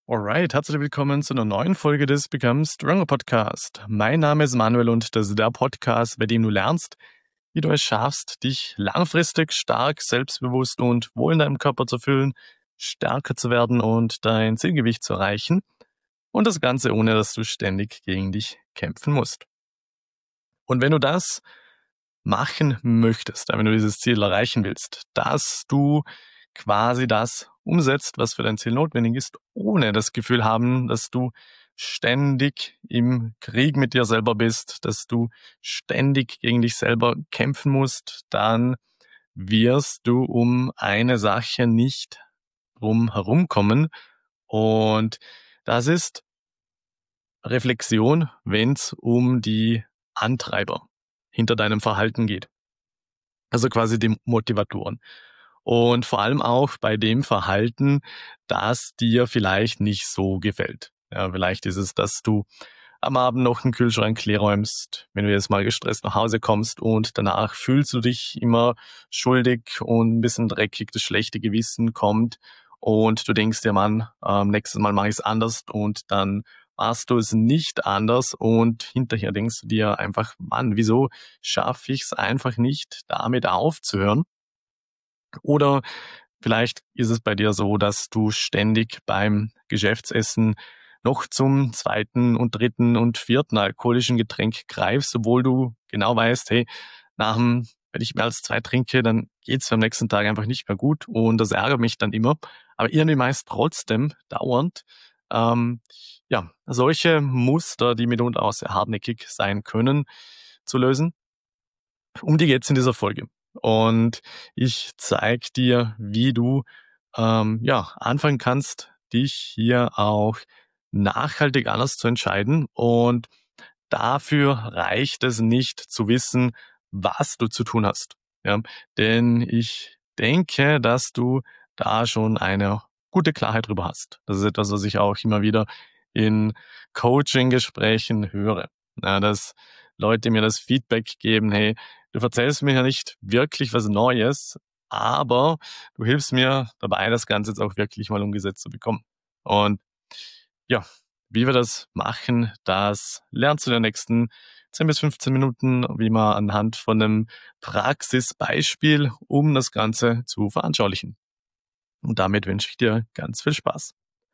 Alright, herzlich willkommen zu einer neuen Folge des Become Stronger Podcast. Mein Name ist Manuel und das ist der Podcast, bei dem du lernst, wie du es schaffst, dich langfristig stark, selbstbewusst und wohl in deinem Körper zu fühlen, stärker zu werden und dein Zielgewicht zu erreichen. Und das Ganze ohne, dass du ständig gegen dich kämpfen musst. Und wenn du das machen möchtest, wenn du dieses Ziel erreichen willst, dass du quasi das umsetzt, was für dein Ziel notwendig ist, ohne das Gefühl haben, dass du ständig im Krieg mit dir selber bist, dass du ständig gegen dich selber kämpfen musst, dann wirst du um eine Sache nicht drum herumkommen. Und das ist Reflexion, wenn es um die Antreiber hinter deinem Verhalten geht. Also quasi die Motivatoren. Und vor allem auch bei dem Verhalten, das dir vielleicht nicht so gefällt. Ja, vielleicht ist es, dass du am Abend noch den Kühlschrank leerräumst, wenn du jetzt mal gestresst nach Hause kommst und danach fühlst du dich immer schuldig und ein bisschen dreckig, das schlechte Gewissen kommt und du denkst dir, Mann, nächstes Mal mache ich es anders und dann machst du es nicht anders und hinterher denkst du dir einfach, Mann, wieso schaffe ich es einfach nicht, damit aufzuhören? Oder vielleicht ist es bei dir so, dass du ständig beim Geschäftsessen noch zum zweiten und dritten und vierten alkoholischen Getränk greifst, obwohl du genau weißt, hey, wenn ich mehr als 2 trinke, dann geht's mir am nächsten Tag einfach nicht mehr gut und das ärgert mich dann immer. Aber irgendwie meist trotzdem dauernd, ähm, ja, solche Muster, die mitunter auch sehr hartnäckig sein können, zu lösen. Um die geht's in dieser Folge. Und ich zeige dir, wie du anfangen kannst, dich hier auch nachhaltig anders zu entscheiden. Und dafür reicht es nicht zu wissen, was du zu tun hast. Ja, denn ich denke, dass du da schon eine gute Klarheit drüber hast. Das ist etwas, was ich auch immer wieder in Coaching-Gesprächen höre. Ja, dass Leute mir das Feedback geben, hey, du erzählst mir ja nicht wirklich was Neues, aber du hilfst mir dabei, das Ganze jetzt auch wirklich mal umgesetzt zu bekommen. Und ja, wie wir das machen, das lernst du in den nächsten 10 bis 15 Minuten, wie man anhand von einem Praxisbeispiel, um das Ganze zu veranschaulichen. Und damit wünsche ich dir ganz viel Spaß.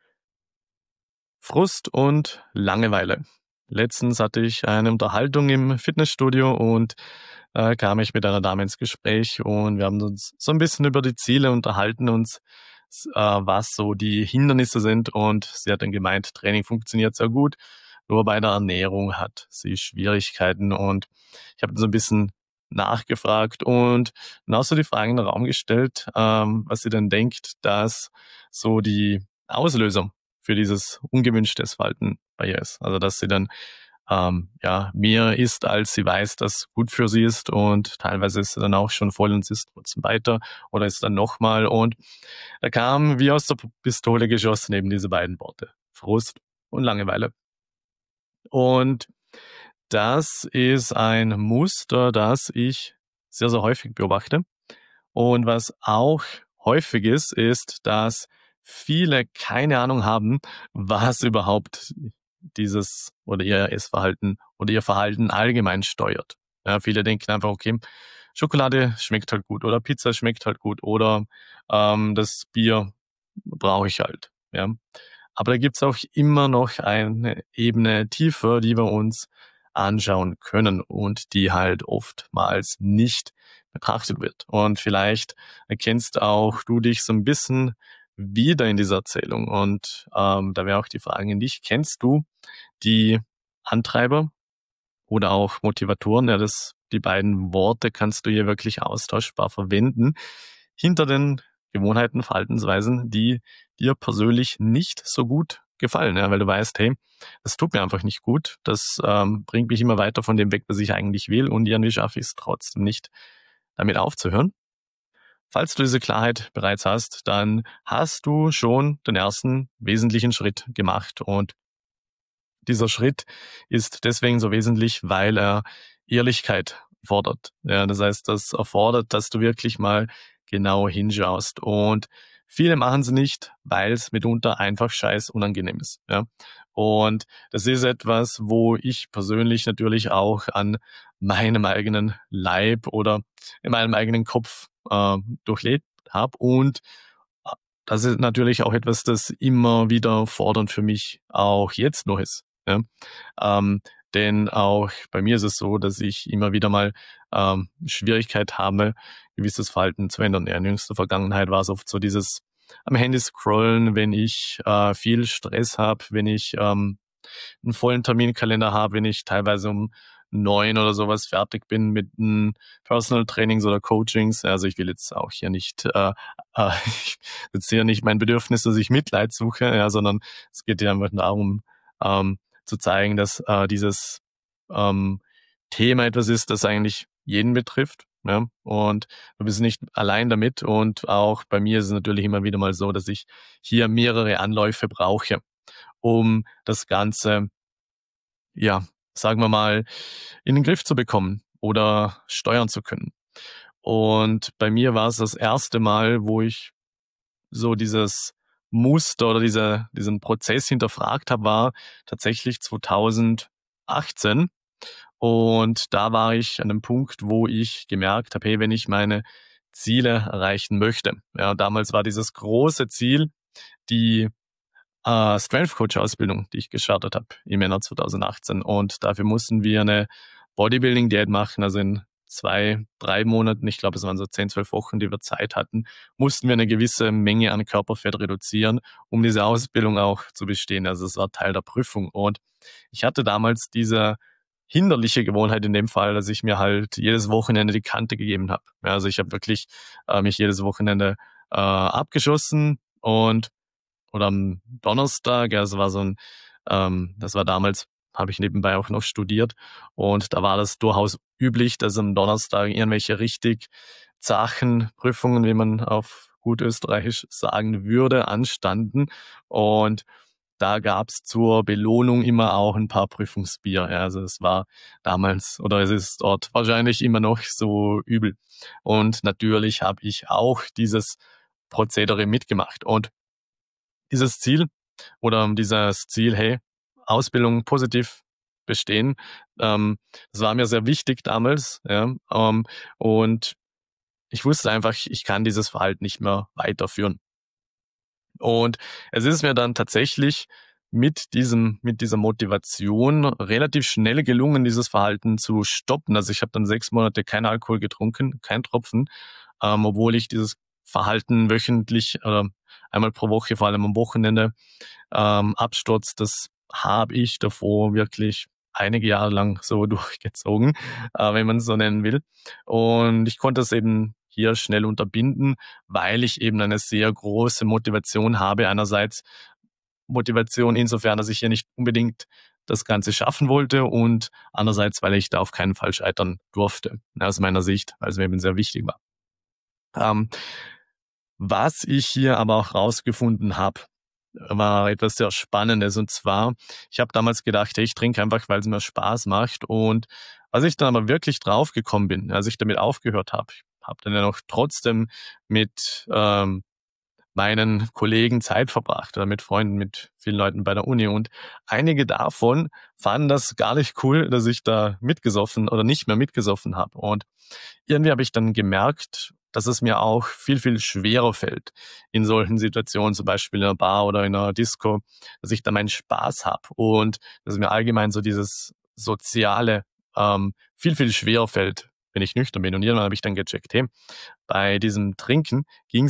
Frust und Langeweile. Letztens hatte ich eine Unterhaltung im Fitnessstudio und kam ich mit einer Dame ins Gespräch und wir haben uns so ein bisschen über die Ziele unterhalten und was so die Hindernisse sind und sie hat dann gemeint, Training funktioniert sehr gut, nur bei der Ernährung hat sie Schwierigkeiten und ich habe so ein bisschen nachgefragt und dann auch so die Frage in den Raum gestellt, was sie denn denkt, dass so die Auslöser für dieses ungewünschte Verhalten bei ihr ist. Also dass sie dann mehr isst, als sie weiß, dass gut für sie ist und teilweise ist sie dann auch schon voll und sie isst trotzdem weiter oder ist dann nochmal und da kam wie aus der Pistole geschossen eben diese beiden Worte. Frust und Langeweile. Und das ist ein Muster, das ich sehr, sehr häufig beobachte. Und was auch häufig ist, dass viele keine Ahnung haben, was überhaupt dieses oder ihr Essverhalten oder ihr Verhalten allgemein steuert. Ja, viele denken einfach, okay, Schokolade schmeckt halt gut oder Pizza schmeckt halt gut oder das Bier brauche ich halt. Ja. Aber da gibt's auch immer noch eine Ebene tiefer, die wir uns anschauen können und die halt oftmals nicht betrachtet wird. Und vielleicht erkennst auch du dich so ein bisschen wieder in dieser Erzählung. Und da wäre auch die Frage an dich, kennst du die Antreiber oder auch Motivatoren? Ja, die beiden Worte kannst du hier wirklich austauschbar verwenden. Hinter den Gewohnheiten, Verhaltensweisen, die dir persönlich nicht so gut gefallen, ja, weil du weißt, hey, das tut mir einfach nicht gut, das bringt mich immer weiter von dem weg, was ich eigentlich will und irgendwie schaffe ich es trotzdem nicht, damit aufzuhören. Falls du diese Klarheit bereits hast, dann hast du schon den ersten wesentlichen Schritt gemacht und dieser Schritt ist deswegen so wesentlich, weil er Ehrlichkeit fordert. Ja, das heißt, das erfordert, dass du wirklich mal genau hinschaust. Und viele machen es nicht, weil es mitunter einfach scheiß unangenehm ist. Ja? Und das ist etwas, wo ich persönlich natürlich auch an meinem eigenen Leib oder in meinem eigenen Kopf durchlebt habe. Und das ist natürlich auch etwas, das immer wieder fordernd für mich auch jetzt noch ist. Ja? Ähm, denn auch bei mir ist es so, dass ich immer wieder mal Schwierigkeit habe, gewisses Verhalten zu ändern. Ja, in jüngster Vergangenheit war es oft so dieses am Handy scrollen, wenn ich viel Stress habe, wenn ich einen vollen Terminkalender habe, wenn ich teilweise um 9 oder sowas fertig bin mit Personal Trainings oder Coachings. Also ich will jetzt auch hier nicht, jetzt hier nicht mein Bedürfnis, dass ich Mitleid suche, ja, sondern es geht ja einfach darum, zu zeigen, dass dieses ähm, Thema etwas ist, das eigentlich jeden betrifft. Ja, und du bist nicht allein damit. Und auch bei mir ist es natürlich immer wieder mal so, dass ich hier mehrere Anläufe brauche, um das Ganze, ja, sagen wir mal, in den Griff zu bekommen oder steuern zu können. Und bei mir war es das erste Mal, wo ich so dieses Muster oder diesen Prozess hinterfragt habe, war tatsächlich 2018. Und da war ich an einem Punkt, wo ich gemerkt habe, hey, wenn ich meine Ziele erreichen möchte. Ja, damals war dieses große Ziel, die Strength Coach Ausbildung, die ich gestartet habe im Männer 2018. Und dafür mussten wir eine Bodybuilding Diät machen, also in 2, 3 Monaten, ich glaube, es waren so 10, 12 Wochen, die wir Zeit hatten, mussten wir eine gewisse Menge an Körperfett reduzieren, um diese Ausbildung auch zu bestehen. Also es war Teil der Prüfung. Und ich hatte damals diese hinderliche Gewohnheit in dem Fall, dass ich mir halt jedes Wochenende die Kante gegeben habe. Ja, also ich habe wirklich mich jedes Wochenende abgeschossen und oder am Donnerstag, ja, es war so ein, das war damals, habe ich nebenbei auch noch studiert und da war das durchaus üblich, dass am Donnerstag irgendwelche richtig zachen Prüfungen, wie man auf gut Österreichisch sagen würde, anstanden und da gab's zur Belohnung immer auch ein paar Prüfungsbier. Ja, also es war damals oder es ist dort wahrscheinlich immer noch so übel. Und natürlich habe ich auch dieses Prozedere mitgemacht und dieses Ziel oder dieses Ziel, hey, Ausbildung positiv bestehen, das war mir sehr wichtig damals, ja, und ich wusste einfach, ich kann dieses Verhalten nicht mehr weiterführen. Und es ist mir dann tatsächlich mit dieser Motivation relativ schnell gelungen, dieses Verhalten zu stoppen. Also ich habe dann 6 Monate keinen Alkohol getrunken, kein Tropfen, obwohl ich dieses Verhalten wöchentlich oder einmal pro Woche, vor allem am Wochenende, Absturz, das habe ich davor wirklich einige Jahre lang so durchgezogen, wenn man es so nennen will. Und ich konnte es eben hier schnell unterbinden, weil ich eben eine sehr große Motivation habe. Einerseits Motivation insofern, dass ich hier nicht unbedingt das Ganze schaffen wollte und andererseits, weil ich da auf keinen Fall scheitern durfte, aus meiner Sicht, weil es mir eben sehr wichtig war. Ähm, Was ich hier aber auch rausgefunden habe, war etwas sehr Spannendes. Und zwar, ich habe damals gedacht, hey, ich trinke einfach, weil es mir Spaß macht. Und als ich dann aber wirklich draufgekommen bin, als ich damit aufgehört habe, ich habe dann ja noch trotzdem mit meinen Kollegen Zeit verbracht oder mit Freunden, mit vielen Leuten bei der Uni. Und einige davon fanden das gar nicht cool, dass ich da mitgesoffen oder nicht mehr mitgesoffen habe. Und irgendwie habe ich dann gemerkt, dass es mir auch viel, viel schwerer fällt in solchen Situationen, zum Beispiel in einer Bar oder in einer Disco, dass ich da meinen Spaß habe und dass mir allgemein so dieses Soziale viel, viel schwerer fällt, wenn ich nüchtern bin. Und irgendwann habe ich dann gecheckt, hey, bei diesem Trinken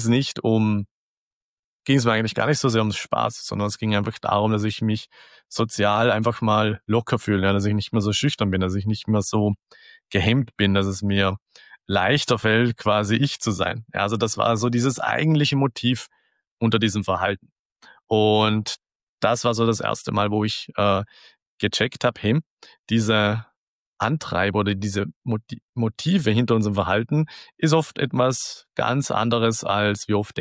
ging es mir eigentlich gar nicht so sehr ums Spaß, sondern es ging einfach darum, dass ich mich sozial einfach mal locker fühle, ja, dass ich nicht mehr so schüchtern bin, dass ich nicht mehr so gehemmt bin, dass es mir leichter fällt, quasi ich zu sein. Ja, also das war so dieses eigentliche Motiv unter diesem Verhalten. Und das war so das erste Mal, wo ich gecheckt habe, hey, diese Antreiber oder diese Motive hinter unserem Verhalten ist oft etwas ganz anderes, als wir oft denken.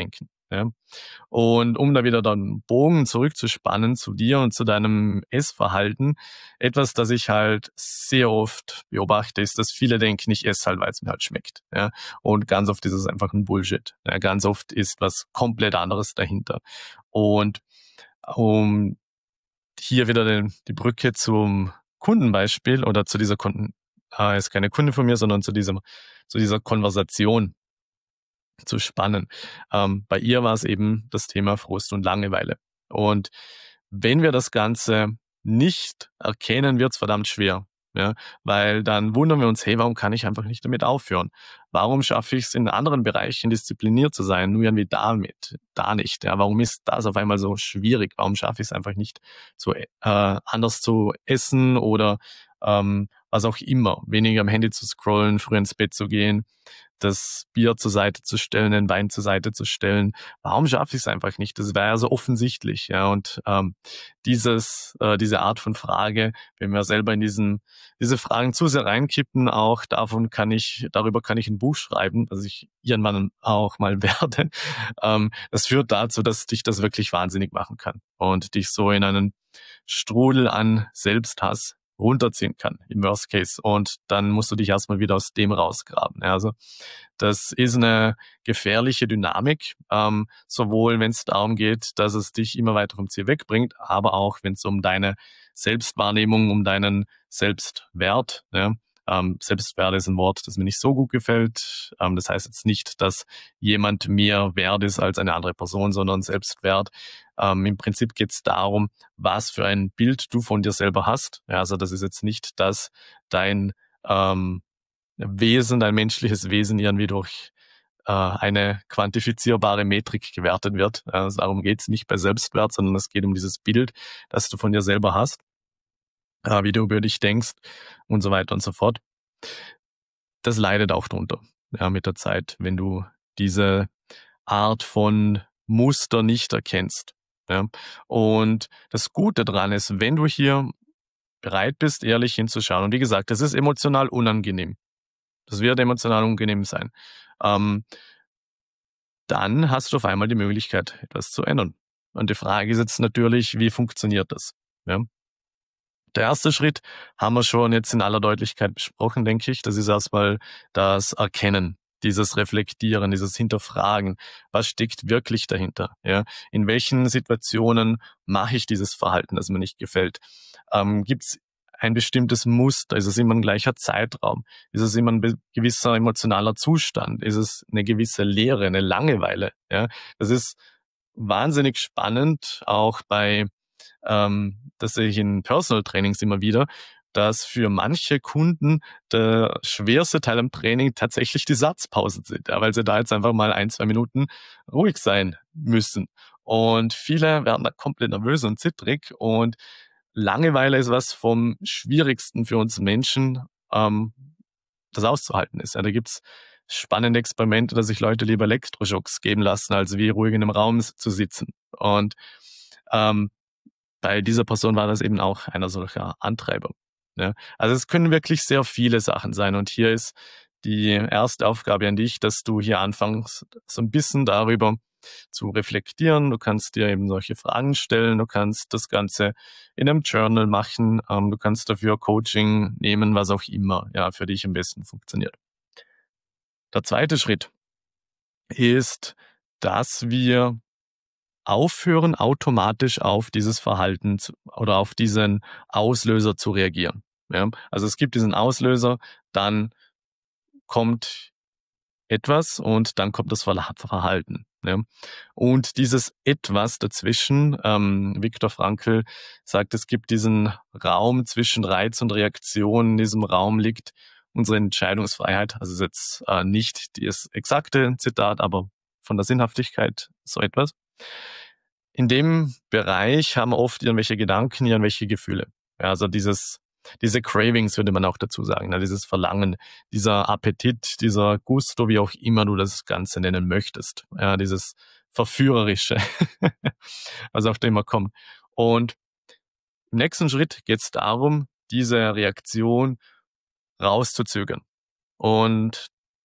Ja? Und um da wieder dann Bogen zurückzuspannen zu dir und zu deinem Essverhalten, etwas, das ich halt sehr oft beobachte, ist, dass viele denken, ich esse halt, weil es mir halt schmeckt. Ja? Und ganz oft ist es einfach ein Bullshit. Ja? Ganz oft ist was komplett anderes dahinter. Und um hier wieder die Brücke zum Kundenbeispiel oder zu dieser Kunden, ist keine Kunde von mir, sondern zu dieser Konversation zu spannen. Bei ihr war es eben das Thema Frust und Langeweile. Und wenn wir das Ganze nicht erkennen, wird's verdammt schwer. Ja, weil dann wundern wir uns, hey, warum kann ich einfach nicht damit aufhören? Warum schaffe ich es in anderen Bereichen diszipliniert zu sein, nur irgendwie da nicht? Ja, warum ist das auf einmal so schwierig? Warum schaffe ich es einfach nicht, anders zu essen oder was auch immer, weniger am Handy zu scrollen, früh ins Bett zu gehen, das Bier zur Seite zu stellen, den Wein zur Seite zu stellen. Warum schaffe ich es einfach nicht? Das wäre ja so offensichtlich, ja. Und diese Art von Frage, wenn wir selber in diese Fragen zu sehr reinkippen, auch darüber kann ich ein Buch schreiben, das ich irgendwann auch mal werde. Das führt dazu, dass dich das wirklich wahnsinnig machen kann und dich so in einen Strudel an Selbsthass runterziehen kann, im Worst Case. Und dann musst du dich erstmal wieder aus dem rausgraben. Ja, also das ist eine gefährliche Dynamik, sowohl wenn es darum geht, dass es dich immer weiter vom Ziel wegbringt, aber auch wenn es um deine Selbstwahrnehmung, um deinen Selbstwert, ja, Selbstwert ist ein Wort, das mir nicht so gut gefällt. Das heißt jetzt nicht, dass jemand mehr wert ist als eine andere Person, sondern Selbstwert. Im Prinzip geht es darum, was für ein Bild du von dir selber hast. Ja, also das ist jetzt nicht, dass dein dein menschliches Wesen irgendwie durch eine quantifizierbare Metrik gewertet wird. Also darum geht es nicht bei Selbstwert, sondern es geht um dieses Bild, das du von dir selber hast, wie du über dich denkst und so weiter und so fort. Das leidet auch drunter, ja, mit der Zeit, wenn du diese Art von Muster nicht erkennst. Ja. Und das Gute daran ist, wenn du hier bereit bist, ehrlich hinzuschauen, und wie gesagt, das ist emotional unangenehm. Das wird emotional unangenehm sein. Ähm, Dann hast du auf einmal die Möglichkeit, etwas zu ändern. Und die Frage ist jetzt natürlich, wie funktioniert das? Ja? Der erste Schritt haben wir schon jetzt in aller Deutlichkeit besprochen, denke ich. Das ist erstmal das Erkennen, dieses Reflektieren, dieses Hinterfragen. Was steckt wirklich dahinter? Ja? In welchen Situationen mache ich dieses Verhalten, das mir nicht gefällt? Gibt es ein bestimmtes Muster? Ist es immer ein gleicher Zeitraum? Ist es immer ein gewisser emotionaler Zustand? Ist es eine gewisse Leere, eine Langeweile? Ja? Das ist wahnsinnig spannend, auch das sehe ich in Personal Trainings immer wieder, dass für manche Kunden der schwerste Teil am Training tatsächlich die Satzpausen sind, ja, weil sie da jetzt einfach mal 1, 2 Minuten ruhig sein müssen. Und viele werden da komplett nervös und zittrig und Langeweile ist was vom Schwierigsten für uns Menschen, das auszuhalten ist. Ja, da gibt's spannende Experimente, dass sich Leute lieber Elektroschocks geben lassen, als wie ruhig in einem Raum zu sitzen. Und ähm, bei dieser Person war das eben auch einer solcher Antreiber. Ne? Also es können wirklich sehr viele Sachen sein. Und hier ist die erste Aufgabe an dich, dass du hier anfängst, so ein bisschen darüber zu reflektieren. Du kannst dir eben solche Fragen stellen. Du kannst das Ganze in einem Journal machen. Du kannst dafür Coaching nehmen, was auch immer ja für dich am besten funktioniert. Der zweite Schritt ist, dass wir aufhören, automatisch auf dieses Verhalten oder auf diesen Auslöser zu reagieren. Ja? Also es gibt diesen Auslöser, dann kommt etwas und dann kommt das Verhalten. Ja? Und dieses Etwas dazwischen, Viktor Frankl sagt, es gibt diesen Raum zwischen Reiz und Reaktion. In diesem Raum liegt unsere Entscheidungsfreiheit. Also ist jetzt nicht das exakte Zitat, aber von der Sinnhaftigkeit so etwas. In dem Bereich haben wir oft irgendwelche Gedanken, irgendwelche Gefühle. Ja, also diese Cravings würde man auch dazu sagen, dieses Verlangen, dieser Appetit, dieser Gusto, wie auch immer du das Ganze nennen möchtest. Ja, dieses Verführerische, was auch immer kommt. Und im nächsten Schritt geht es darum, diese Reaktion rauszuzögern. Und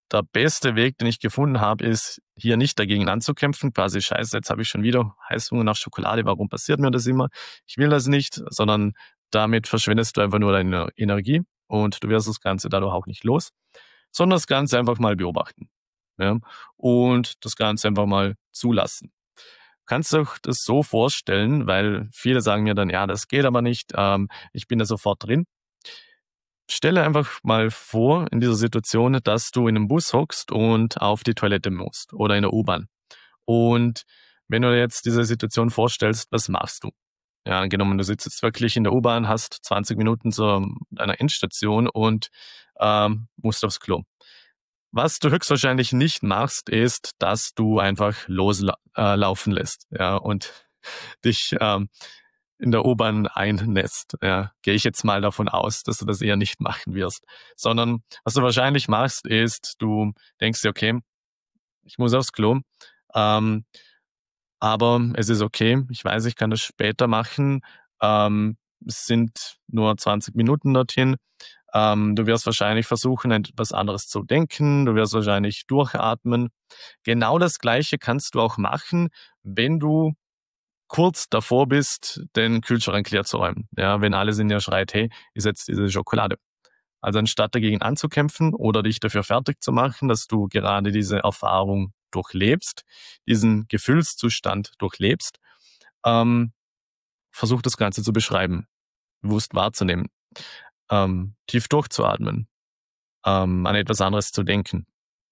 der beste Weg, den ich gefunden habe, ist, hier nicht dagegen anzukämpfen, quasi: „Scheiße, jetzt habe ich schon wieder Heißhunger nach Schokolade, warum passiert mir das immer? Ich will das nicht“, sondern damit verschwendest du einfach nur deine Energie und du wirst das Ganze dadurch auch nicht los, sondern das Ganze einfach mal beobachten, ja, und das Ganze einfach mal zulassen. Kannst du dir das so vorstellen, weil viele sagen mir dann: „Ja, das geht aber nicht, ich bin da sofort drin.“ Stelle einfach mal vor in dieser Situation, dass du in einem Bus hockst und auf die Toilette musst oder in der U-Bahn. Und wenn du dir jetzt diese Situation vorstellst, was machst du? Ja, angenommen, du sitzt jetzt wirklich in der U-Bahn, hast 20 Minuten zu deiner Endstation und, musst aufs Klo. Was du höchstwahrscheinlich nicht machst, ist, dass du einfach laufen lässt, ja, und dich, in der U-Bahn einnässt, ja. Gehe ich jetzt mal davon aus, dass du das eher nicht machen wirst. Sondern was du wahrscheinlich machst, ist, du denkst dir: „Okay, ich muss aufs Klo, ähm, aber es ist okay. Ich weiß, ich kann das später machen. Es sind nur 20 Minuten dorthin.“ Du wirst wahrscheinlich versuchen, etwas anderes zu denken. Du wirst wahrscheinlich durchatmen. Genau das Gleiche kannst du auch machen, wenn du kurz davor bist, den Kühlschrank leer zu räumen. Ja, wenn alles in dir schreit: „Hey, iss jetzt diese Schokolade.“ Also, anstatt dagegen anzukämpfen oder dich dafür fertig zu machen, dass du gerade diese Erfahrung durchlebst, diesen Gefühlszustand durchlebst, ähm, versuch das Ganze zu beschreiben, bewusst wahrzunehmen, tief durchzuatmen, an etwas anderes zu denken.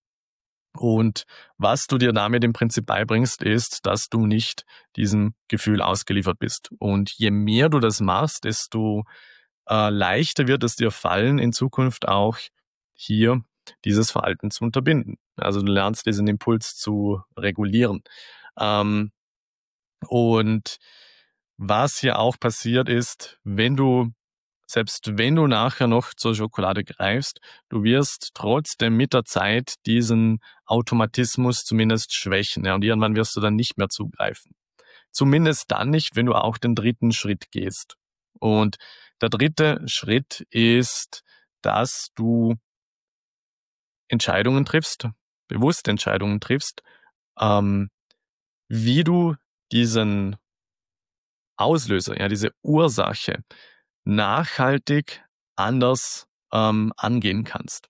Und was du dir damit im Prinzip beibringst, ist, dass du nicht diesem Gefühl ausgeliefert bist. Und je mehr du das machst, desto leichter wird es dir fallen, in Zukunft auch hier dieses Verhalten zu unterbinden. Also du lernst diesen Impuls zu regulieren. Ähm, und was hier auch passiert ist, selbst wenn du nachher noch zur Schokolade greifst, du wirst trotzdem mit der Zeit diesen Automatismus zumindest schwächen, ja, und irgendwann wirst du dann nicht mehr zugreifen. Zumindest dann nicht, wenn du auch den dritten Schritt gehst. Und der dritte Schritt ist, dass du Entscheidungen triffst, bewusste Entscheidungen triffst, ähm, wie du diesen Auslöser, ja, diese Ursache nachhaltig anders, angehen kannst.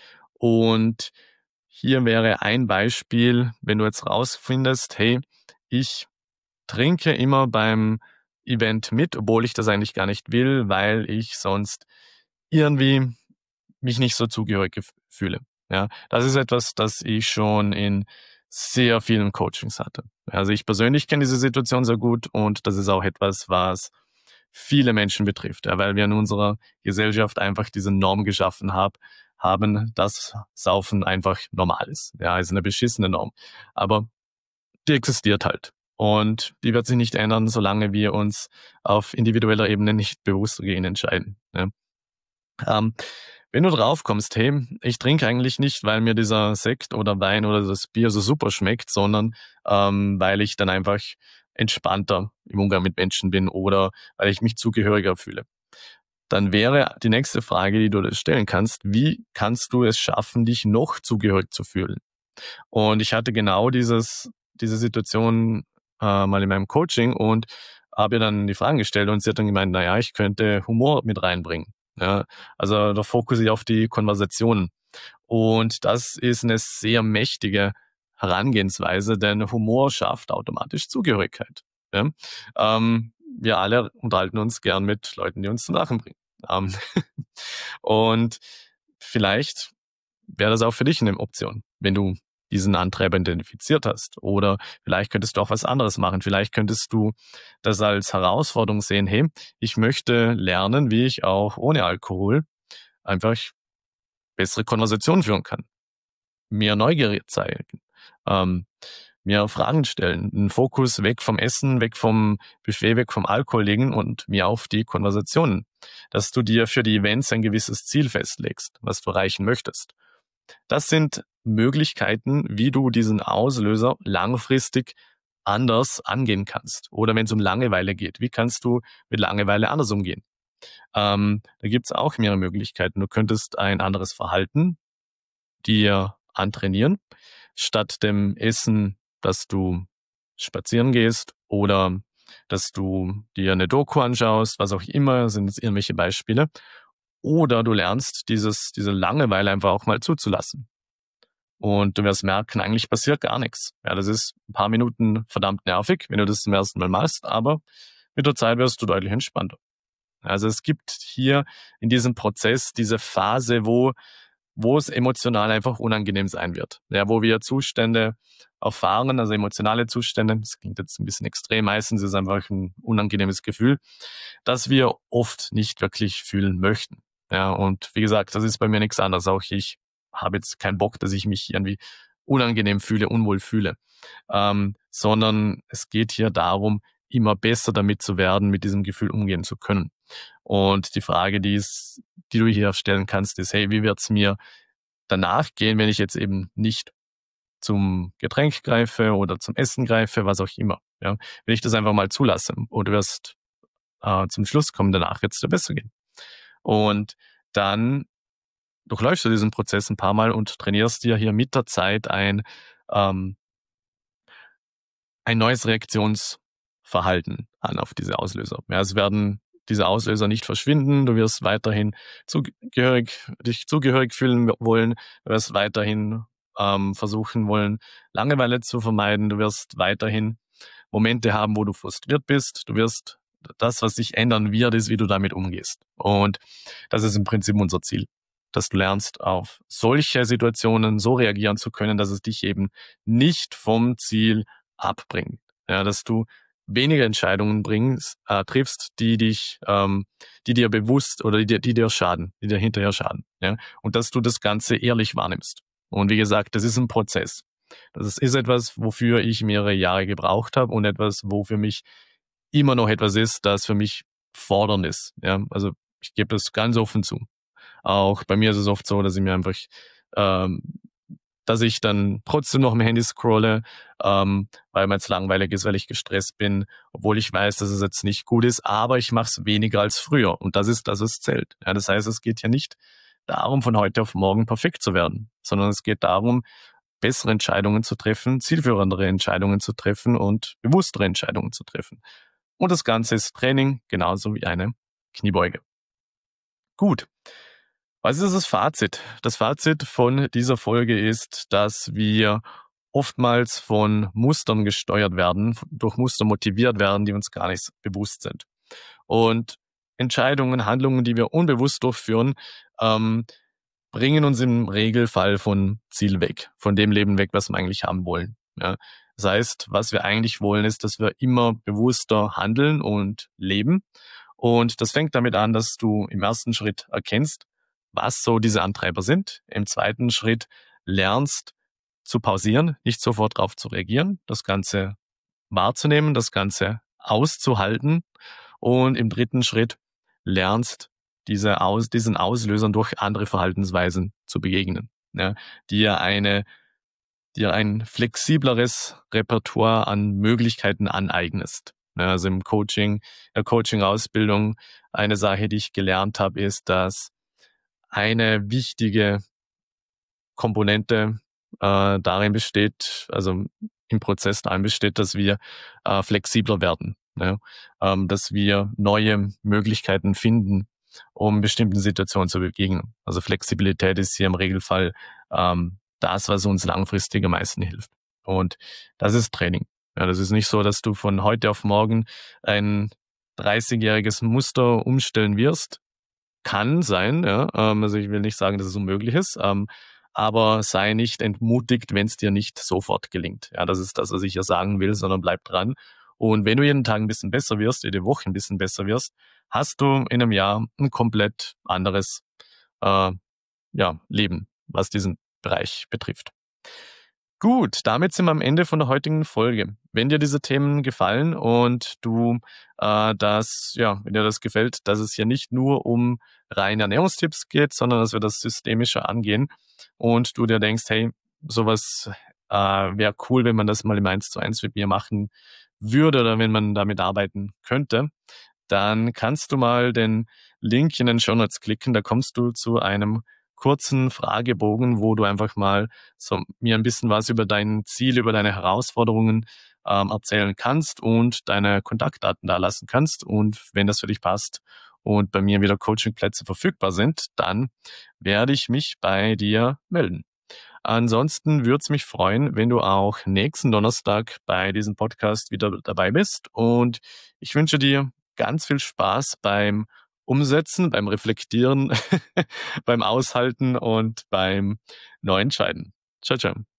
Und hier wäre ein Beispiel, wenn du jetzt rausfindest: „Hey, ich trinke immer beim Event mit, obwohl ich das eigentlich gar nicht will, weil ich sonst irgendwie mich nicht so zugehörig fühle.“ Ja, das ist etwas, das ich schon in sehr vielen Coachings hatte. Also, ich persönlich kenne diese Situation sehr gut und das ist auch etwas, was viele Menschen betrifft, ja, weil wir in unserer Gesellschaft einfach diese Norm geschaffen haben, dass Saufen einfach normal ist. Ja, ist eine beschissene Norm, aber die existiert halt. Und die wird sich nicht ändern, solange wir uns auf individueller Ebene nicht bewusst dagegen entscheiden, ja. Ähm, wenn du drauf kommst: „Hey, ich trinke eigentlich nicht, weil mir dieser Sekt oder Wein oder das Bier so super schmeckt, sondern, weil ich dann einfach entspannter im Umgang mit Menschen bin oder weil ich mich zugehöriger fühle.“ Dann wäre die nächste Frage, die du dir stellen kannst: Wie kannst du es schaffen, dich noch zugehörig zu fühlen? Und ich hatte genau diese Situation, mal in meinem Coaching und habe ihr dann die Fragen gestellt und sie hat dann gemeint: „Na ja, ich könnte Humor mit reinbringen.“ Ja, also der Fokus liegt auf die Konversationen. Und das ist eine sehr mächtige Herangehensweise, denn Humor schafft automatisch Zugehörigkeit, ja? Wir alle unterhalten uns gern mit Leuten, die uns zum Lachen bringen. Ähm, und vielleicht wäre das auch für dich eine Option, wenn du diesen Antreiber identifiziert hast. Oder vielleicht könntest du auch was anderes machen. Vielleicht könntest du das als Herausforderung sehen: „Hey, ich möchte lernen, wie ich auch ohne Alkohol einfach bessere Konversationen führen kann, mehr Neugier zeigen, ähm, mir Fragen stellen, 'n Fokus weg vom Essen, weg vom Buffet, weg vom Alkohol legen und mehr auf die Konversationen.“ Dass du dir für die Events ein gewisses Ziel festlegst, was du erreichen möchtest. Das sind Möglichkeiten, wie du diesen Auslöser langfristig anders angehen kannst. Oder wenn es um Langeweile geht, wie kannst du mit Langeweile anders umgehen? Da gibt's auch mehrere Möglichkeiten. Du könntest ein anderes Verhalten dir antrainieren. Statt dem Essen, dass du spazieren gehst oder dass du dir eine Doku anschaust, was auch immer, sind jetzt irgendwelche Beispiele. Oder du lernst diese Langeweile einfach auch mal zuzulassen. Und du wirst merken, eigentlich passiert gar nichts. Ja, das ist ein paar Minuten verdammt nervig, wenn du das zum ersten Mal machst, aber mit der Zeit wirst du deutlich entspannter. Also es gibt hier in diesem Prozess diese Phase, wo es emotional einfach unangenehm sein wird. Ja, wo wir Zustände erfahren, also emotionale Zustände, das klingt jetzt ein bisschen extrem, meistens ist es einfach ein unangenehmes Gefühl, das wir oft nicht wirklich fühlen möchten. Ja, und wie gesagt, das ist bei mir nichts anderes. Auch ich habe jetzt keinen Bock, dass ich mich irgendwie unangenehm fühle, unwohl fühle. Sondern es geht hier darum, immer besser damit zu werden, mit diesem Gefühl umgehen zu können. Und die Frage, die du hier stellen kannst, ist, hey, wie wird's mir danach gehen, wenn ich jetzt eben nicht zum Getränk greife oder zum Essen greife, was auch immer. Ja, wenn ich das einfach mal zulasse und du wirst zum Schluss kommen, danach wird es dir besser gehen. Und dann durchläufst du diesen Prozess ein paar Mal und trainierst dir hier mit der Zeit ähm, ein neues Reaktionsverhalten an auf diese Auslöser. Ja, es werden diese Auslöser nicht verschwinden. Du wirst weiterhin dich zugehörig fühlen wollen. Du wirst weiterhin versuchen wollen, Langeweile zu vermeiden. Du wirst weiterhin Momente haben, wo du frustriert bist. Du wirst das, was sich ändern wird, ist, wie du damit umgehst. Und das ist im Prinzip unser Ziel, dass du lernst, auf solche Situationen so reagieren zu können, dass es dich eben nicht vom Ziel abbringt. Ja, dass du weniger Entscheidungen triffst, die dir bewusst oder die dir schaden, die dir hinterher schaden. Ja, und dass du das Ganze ehrlich wahrnimmst. Und wie gesagt, das ist ein Prozess. Das ist etwas, wofür ich mehrere Jahre gebraucht habe und etwas, wo für mich immer noch etwas ist, das für mich fordernd ist. Ja, also ich gebe das ganz offen zu. Auch bei mir ist es oft so, ähm, dass ich dann trotzdem noch im Handy scrolle, weil mir jetzt langweilig ist, weil ich gestresst bin, obwohl ich weiß, dass es jetzt nicht gut ist, aber ich mache es weniger als früher und das ist, was zählt. Ja, das heißt, es geht ja nicht darum, von heute auf morgen perfekt zu werden, sondern es geht darum, bessere Entscheidungen zu treffen, zielführendere Entscheidungen zu treffen und bewusstere Entscheidungen zu treffen. Und das Ganze ist Training, genauso wie eine Kniebeuge. Gut. Was ist das Fazit? Das Fazit von dieser Folge ist, dass wir oftmals von Mustern gesteuert werden, durch Muster motiviert werden, die uns gar nicht bewusst sind. Und Entscheidungen, Handlungen, die wir unbewusst durchführen, ähm, bringen uns im Regelfall von Ziel weg, von dem Leben weg, was wir eigentlich haben wollen. Ja. Das heißt, was wir eigentlich wollen, ist, dass wir immer bewusster handeln und leben. Und das fängt damit an, dass du im ersten Schritt erkennst, was so diese Antreiber sind. Im zweiten Schritt lernst zu pausieren, nicht sofort darauf zu reagieren, das Ganze wahrzunehmen, das Ganze auszuhalten. Und im dritten Schritt lernst diesen Auslösern durch andere Verhaltensweisen zu begegnen, ja, dir eine dir ein flexibleres Repertoire an Möglichkeiten aneignest. Ja, also im Coaching-Ausbildung, eine Sache, die ich gelernt habe, ist, dass eine wichtige Komponente darin besteht, also im Prozess darin besteht, dass wir flexibler werden, ja? Dass wir neue Möglichkeiten finden, um bestimmten Situationen zu begegnen. Also Flexibilität ist hier im Regelfall das, was uns langfristig am meisten hilft. Und das ist Training. Ja, das ist nicht so, dass du von heute auf morgen ein 30-jähriges Muster umstellen wirst. Kann sein, ja. Also ich will nicht sagen, dass es unmöglich ist, aber sei nicht entmutigt, wenn es dir nicht sofort gelingt. Ja, das ist das, was ich hier sagen will, sondern bleib dran. Und wenn du jeden Tag ein bisschen besser wirst, jede Woche ein bisschen besser wirst, hast du in einem Jahr ein komplett anderes äh, Leben, was diesen Bereich betrifft. Gut, damit sind wir am Ende von der heutigen Folge. Wenn dir diese Themen gefallen und wenn dir das gefällt, dass es hier nicht nur um reine Ernährungstipps geht, sondern dass wir das systemischer angehen und du dir denkst, hey, sowas wäre cool, wenn man das mal im 1:1 mit mir machen würde oder wenn man damit arbeiten könnte, dann kannst du mal den Link in den Shownotes klicken, da kommst du zu einem kurzen Fragebogen, wo du einfach mal so mir ein bisschen was über dein Ziel, über deine Herausforderungen erzählen kannst und deine Kontaktdaten da lassen kannst. Und wenn das für dich passt und bei mir wieder Coachingplätze verfügbar sind, dann werde ich mich bei dir melden. Ansonsten würde es mich freuen, wenn du auch nächsten Donnerstag bei diesem Podcast wieder dabei bist. Und ich wünsche dir ganz viel Spaß beim Umsetzen, beim Reflektieren, beim Aushalten und beim Neuentscheiden. Ciao, ciao.